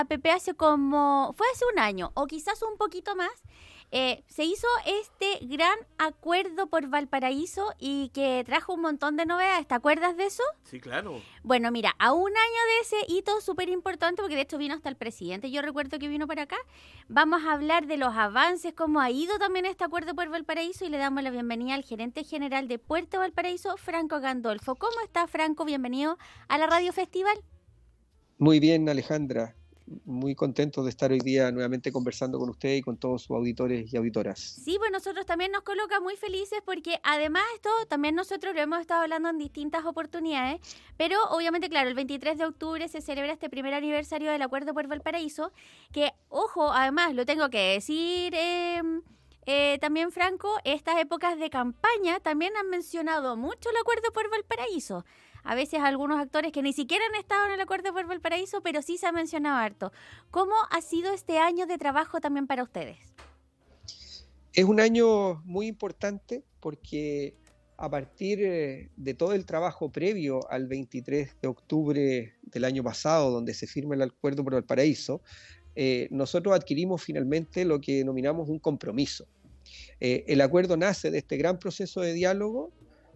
Pepe, fue hace un año o quizás un poquito más, se hizo este gran acuerdo por Valparaíso y que trajo un montón de novedades. ¿Te acuerdas de eso? Sí, claro. Bueno, mira, a un año de ese hito súper importante, porque de hecho vino hasta el presidente, yo recuerdo que vino para acá, vamos a hablar de los avances, cómo ha ido también este acuerdo por Valparaíso y le damos la bienvenida al gerente general de Puerto Valparaíso, Franco Gandolfo. ¿Cómo está, Franco? Bienvenido a la Radio Festival. Muy bien, Alejandra. Muy contento de estar hoy día nuevamente conversando con usted y con todos sus auditores y auditoras. Sí, pues nosotros también nos coloca muy felices porque además esto también nosotros lo hemos estado hablando en distintas oportunidades, pero obviamente, claro, el 23 de octubre se celebra este primer aniversario del Acuerdo por Valparaíso, que, ojo, además lo tengo que decir también, Franco, estas épocas de campaña también han mencionado mucho el Acuerdo por Valparaíso. A veces algunos actores que ni siquiera han estado en el Acuerdo por Valparaíso, pero sí se ha mencionado harto. ¿Cómo ha sido este año de trabajo también para ustedes? Es un año muy importante porque a partir de todo el trabajo previo al 23 de octubre del año pasado, donde se firma el Acuerdo por Valparaíso, nosotros adquirimos finalmente lo que denominamos un compromiso. El acuerdo nace de este gran proceso de diálogo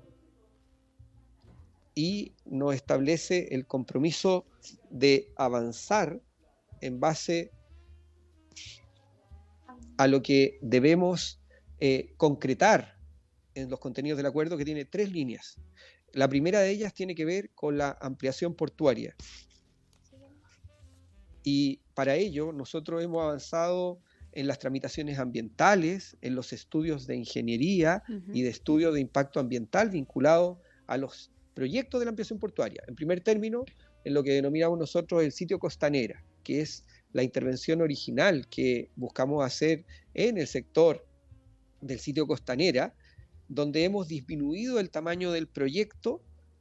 y nos establece el compromiso de avanzar en base a lo que debemos concretar en los contenidos del acuerdo, que tiene 3 líneas. La primera de ellas tiene que ver con la ampliación portuaria. Y para ello nosotros hemos avanzado en las tramitaciones ambientales, en los estudios de ingeniería y de estudio de impacto ambiental vinculados a los proyectos de la ampliación portuaria. En primer término, en lo que denominamos nosotros el sitio Costanera, que es la intervención original que buscamos hacer en el sector del sitio Costanera, donde hemos disminuido el tamaño del proyecto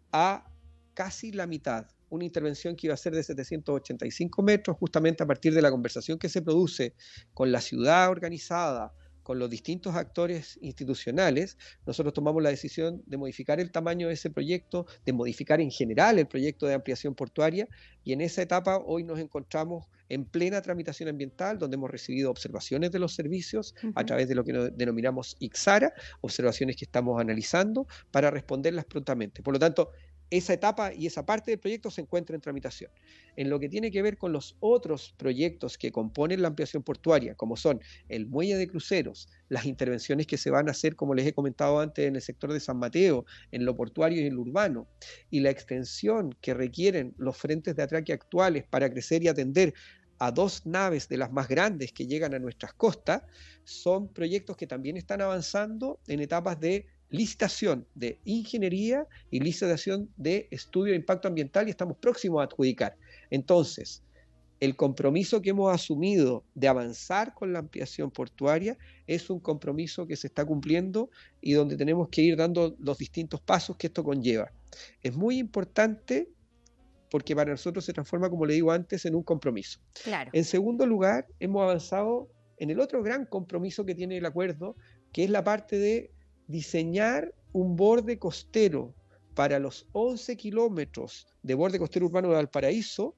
a casi la mitad. Una intervención que iba a ser de 785 metros, justamente a partir de la conversación que se produce con la ciudad organizada, con los distintos actores institucionales. Nosotros tomamos la decisión de modificar el tamaño de ese proyecto, de modificar en general el proyecto de ampliación portuaria, y en esa etapa hoy nos encontramos en plena tramitación ambiental, donde hemos recibido observaciones de los servicios a través de lo que denominamos IXARA, observaciones que estamos analizando para responderlas prontamente. Por lo tanto, esa etapa y esa parte del proyecto se encuentra en tramitación. En lo que tiene que ver con los otros proyectos que componen la ampliación portuaria, como son el muelle de cruceros, las intervenciones que se van a hacer, como les he comentado antes, en el sector de San Mateo, en lo portuario y en lo urbano, y la extensión que requieren los frentes de atraque actuales para crecer y atender a 2 naves de las más grandes que llegan a nuestras costas, son proyectos que también están avanzando en etapas de licitación de ingeniería y licitación de estudio de impacto ambiental, y estamos próximos a adjudicar. Entonces, el compromiso que hemos asumido de avanzar con la ampliación portuaria es un compromiso que se está cumpliendo y donde tenemos que ir dando los distintos pasos que esto conlleva. Es muy importante porque para nosotros se transforma, como le digo antes, en un compromiso. Claro. En segundo lugar, hemos avanzado en el otro gran compromiso que tiene el acuerdo, que es la parte de diseñar un borde costero para los 11 kilómetros de borde costero urbano de Valparaíso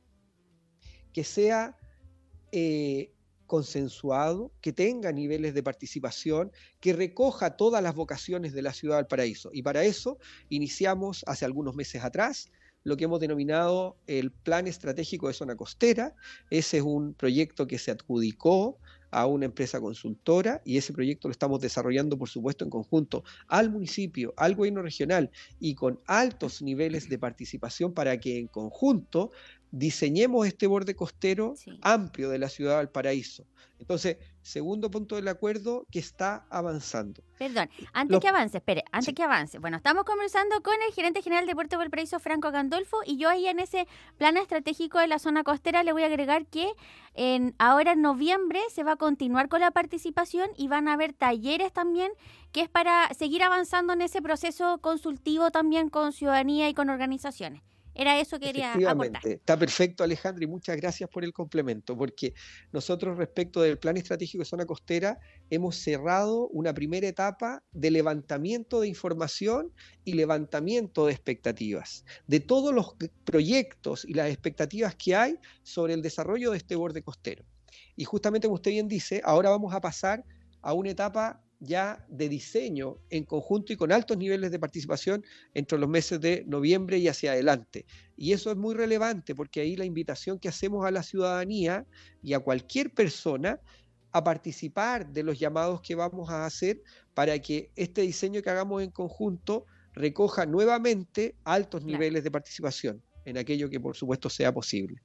que sea consensuado, que tenga niveles de participación, que recoja todas las vocaciones de la ciudad de Valparaíso. Y para eso iniciamos hace algunos meses atrás lo que hemos denominado el Plan Estratégico de Zona Costera. Ese es un proyecto que se adjudicó a una empresa consultora y ese proyecto lo estamos desarrollando, por supuesto, en conjunto al municipio, al gobierno regional y con altos niveles de participación para que en conjunto diseñemos este borde costero amplio de la ciudad de Valparaíso. Entonces, segundo punto del acuerdo que está avanzando. Perdón, antes que avance. Bueno, estamos conversando con el gerente general de Puerto Valparaíso, Franco Gandolfo, y yo ahí en ese plan estratégico de la zona costera le voy a agregar que ahora en noviembre se va a continuar con la participación y van a haber talleres también, que es para seguir avanzando en ese proceso consultivo también con ciudadanía y con organizaciones. Era eso que quería aportar. Efectivamente, está perfecto, Alejandra, y muchas gracias por el complemento, porque nosotros respecto del Plan Estratégico de Zona Costera hemos cerrado una primera etapa de levantamiento de información y levantamiento de expectativas, de todos los proyectos y las expectativas que hay sobre el desarrollo de este borde costero. Y justamente como usted bien dice, ahora vamos a pasar a una etapa ya de diseño en conjunto y con altos niveles de participación entre los meses de noviembre y hacia adelante. Y eso es muy relevante porque ahí la invitación que hacemos a la ciudadanía y a cualquier persona a participar de los llamados que vamos a hacer para que este diseño que hagamos en conjunto recoja nuevamente altos niveles de participación en aquello que por supuesto sea posible.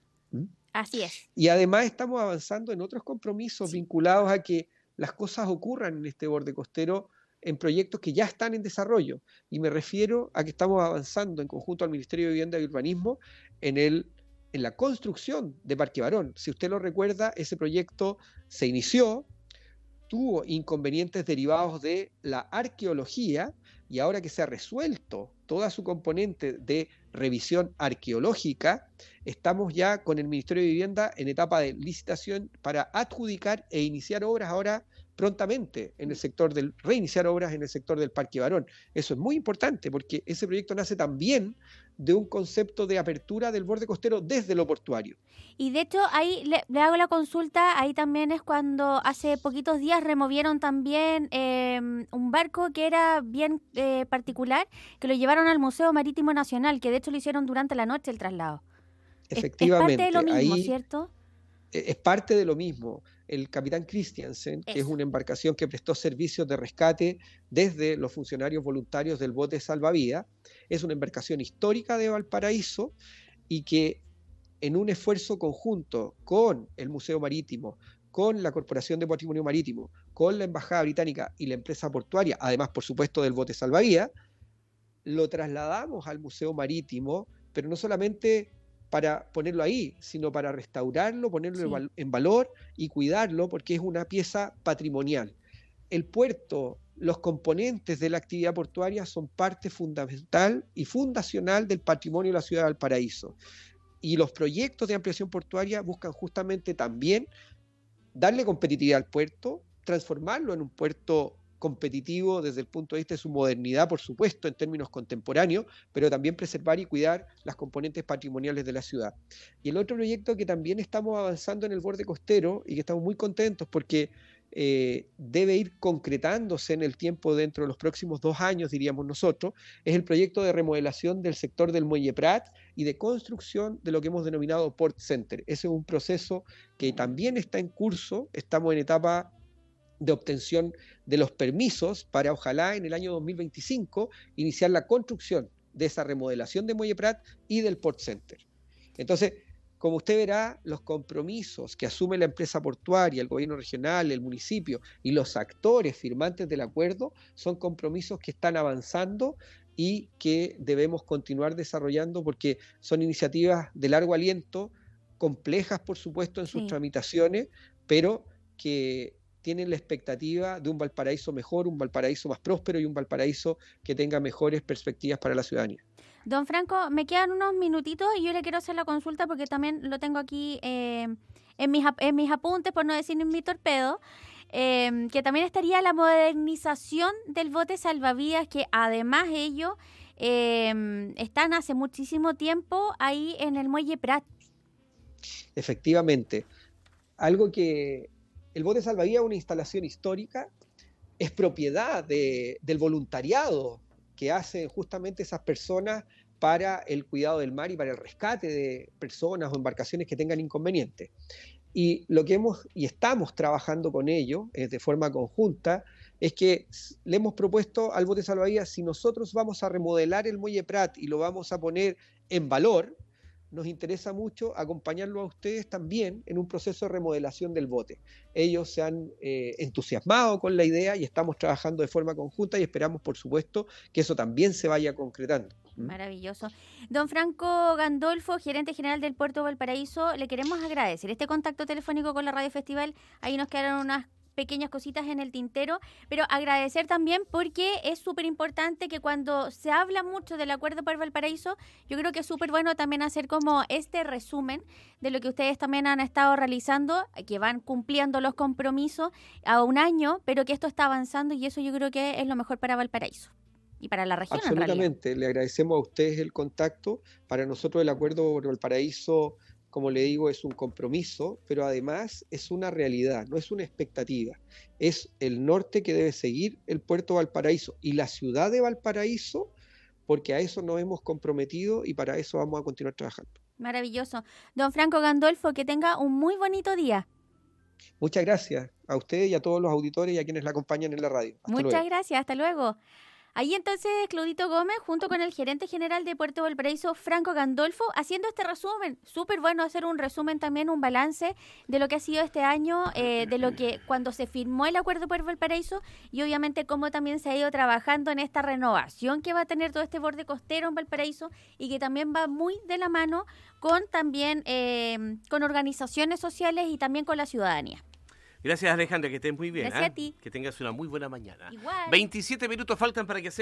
Así es. Y además estamos avanzando en otros compromisos vinculados a que las cosas ocurran en este borde costero en proyectos que ya están en desarrollo. Y me refiero a que estamos avanzando en conjunto al Ministerio de Vivienda y Urbanismo en la construcción de Parque Barón. Si usted lo recuerda, ese proyecto se inició, tuvo inconvenientes derivados de la arqueología, y ahora que se ha resuelto toda su componente de revisión arqueológica, estamos ya con el Ministerio de Vivienda en etapa de licitación para adjudicar e iniciar obras ahora prontamente en el sector reiniciar obras en el sector del Parque Barón. Eso es muy importante porque ese proyecto nace también de un concepto de apertura del borde costero desde lo portuario. Y de hecho, ahí le hago la consulta, ahí también es cuando hace poquitos días removieron también un barco que era bien particular, que lo llevaron al Museo Marítimo Nacional, que de hecho lo hicieron durante la noche el traslado. Efectivamente. Es parte de lo mismo, ahí, ¿cierto? Es parte de lo mismo. El capitán Christiansen, que es una embarcación que prestó servicios de rescate desde los funcionarios voluntarios del bote salvavidas, es una embarcación histórica de Valparaíso y que en un esfuerzo conjunto con el Museo Marítimo, con la Corporación de Patrimonio Marítimo, con la Embajada Británica y la empresa portuaria, además por supuesto del bote salvavidas, lo trasladamos al Museo Marítimo, pero no solamente para ponerlo ahí, sino para restaurarlo, ponerlo en valor y cuidarlo, porque es una pieza patrimonial. El puerto, los componentes de la actividad portuaria son parte fundamental y fundacional del patrimonio de la ciudad de Valparaíso. Y los proyectos de ampliación portuaria buscan justamente también darle competitividad al puerto, transformarlo en un puerto competitivo desde el punto de vista de su modernidad, por supuesto, en términos contemporáneos, pero también preservar y cuidar las componentes patrimoniales de la ciudad. Y el otro proyecto que también estamos avanzando en el borde costero y que estamos muy contentos porque debe ir concretándose en el tiempo dentro de los próximos 2 años, diríamos nosotros, es el proyecto de remodelación del sector del Muelle Prat y de construcción de lo que hemos denominado Port Center. Ese es un proceso que también está en curso, estamos en etapa de obtención de los permisos para ojalá en el año 2025 iniciar la construcción de esa remodelación de Muelle Prat y del Port Center. Entonces, como usted verá, los compromisos que asume la empresa portuaria, el gobierno regional, el municipio y los actores firmantes del acuerdo son compromisos que están avanzando y que debemos continuar desarrollando porque son iniciativas de largo aliento, complejas por supuesto en sus tramitaciones, pero que tienen la expectativa de un Valparaíso mejor, un Valparaíso más próspero y un Valparaíso que tenga mejores perspectivas para la ciudadanía. Don Franco, me quedan unos minutitos y yo le quiero hacer la consulta porque también lo tengo aquí en mis apuntes, por no decir en mi torpedo, que también estaría la modernización del bote salvavidas, que además ellos están hace muchísimo tiempo ahí en el Muelle Prat. Efectivamente. Algo que el bote salvavidas es una instalación histórica, es propiedad del voluntariado que hacen justamente esas personas para el cuidado del mar y para el rescate de personas o embarcaciones que tengan inconvenientes. Y lo que estamos trabajando con ellos de forma conjunta es que le hemos propuesto al bote salvavidas, si nosotros vamos a remodelar el Muelle Prat y lo vamos a poner en valor, nos interesa mucho acompañarlo a ustedes también en un proceso de remodelación del bote. Ellos se han entusiasmado con la idea y estamos trabajando de forma conjunta y esperamos, por supuesto, que eso también se vaya concretando. Maravilloso. Don Franco Gandolfo, gerente general del Puerto de Valparaíso, le queremos agradecer este contacto telefónico con la Radio Festival. Ahí nos quedaron unas pequeñas cositas en el tintero, pero agradecer también porque es súper importante que cuando se habla mucho del Acuerdo por Valparaíso, yo creo que es súper bueno también hacer como este resumen de lo que ustedes también han estado realizando, que van cumpliendo los compromisos a un año, pero que esto está avanzando y eso yo creo que es lo mejor para Valparaíso y para la región. Absolutamente, le agradecemos a ustedes el contacto. Para nosotros el Acuerdo por Valparaíso, como le digo, es un compromiso, pero además es una realidad, no es una expectativa. Es el norte que debe seguir el puerto de Valparaíso y la ciudad de Valparaíso, porque a eso nos hemos comprometido y para eso vamos a continuar trabajando. Maravilloso. Don Franco Gandolfo, que tenga un muy bonito día. Muchas gracias a ustedes y a todos los auditores y a quienes la acompañan en la radio. Muchas gracias, hasta luego. Ahí entonces Claudito Gómez junto con el gerente general de Puerto Valparaíso, Franco Gandolfo, haciendo este resumen. Súper bueno hacer un resumen también, un balance de lo que ha sido este año, de lo que cuando se firmó el Acuerdo por Valparaíso y obviamente cómo también se ha ido trabajando en esta renovación que va a tener todo este borde costero en Valparaíso y que también va muy de la mano con también con organizaciones sociales y también con la ciudadanía. Gracias, Alejandra, que estés muy bien. Gracias a ti. Que tengas una muy buena mañana. Igual. 27 minutos faltan para que sea